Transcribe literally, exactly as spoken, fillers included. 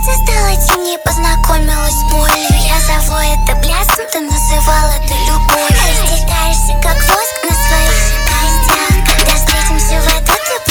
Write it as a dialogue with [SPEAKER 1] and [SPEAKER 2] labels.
[SPEAKER 1] Солнце стало темнее, познакомилась с болью. Я зову это блеском, ты называл это любовью. Растекаешься, как воск на своих же костях. Когда встретимся в аду, ты